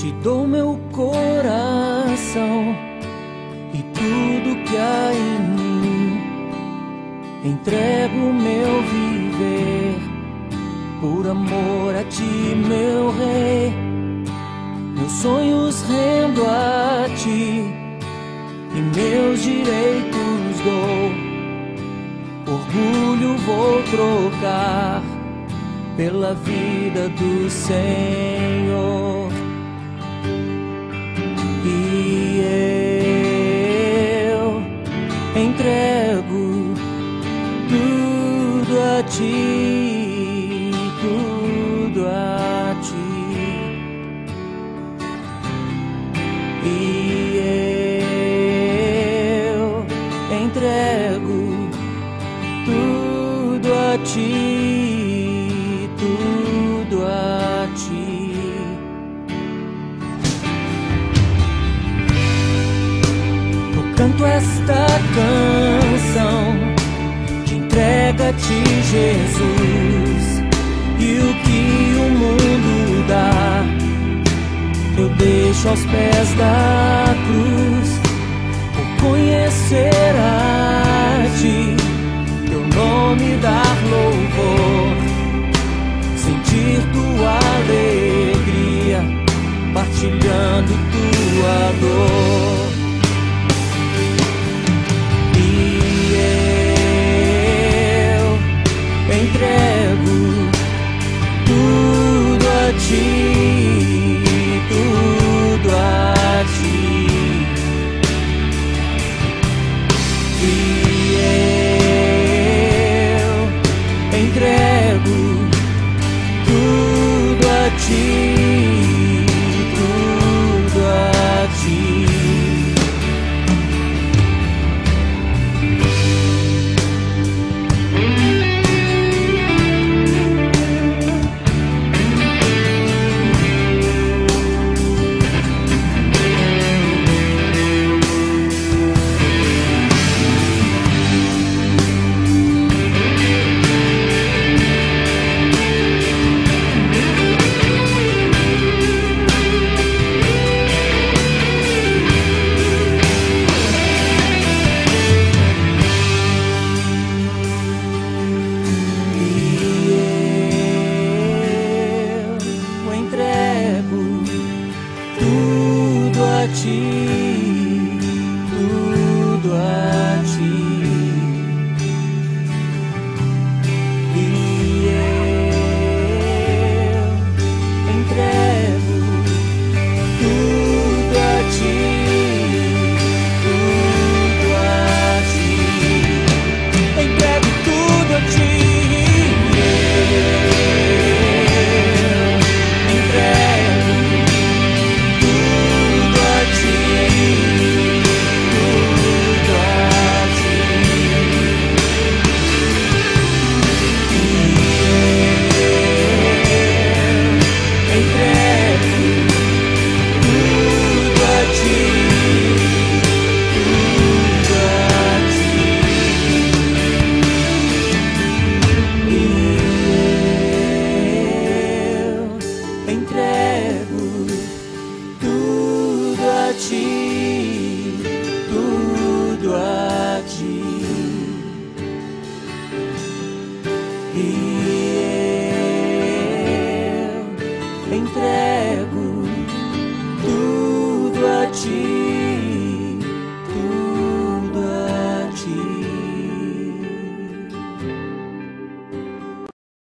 Te dou meu coração e tudo que há em mim. Entrego meu viver por amor a ti, meu rei. Meus sonhos rendo a ti e meus direitos dou. Orgulho vou trocar pela vida do Senhor. E eu entrego tudo a ti, tudo a ti. E eu entrego tudo a ti, tudo a ti. Eu canto esta canção de entrega a ti, Jesus, e o que o mundo dá eu deixo aos pés da cruz, por conhecer a ti, teu nome dar louvor, sentir tua alegria, partilhando tua dor. E eu entrego tudo a ti, tudo a ti. E eu entrego tudo a ti, tudo a ti. Tudo a ti, tudo a ti. E eu entrego tudo a ti, tudo a ti. Entrego tudo a ti. Entrego tudo a ti, tudo a ti. E eu entrego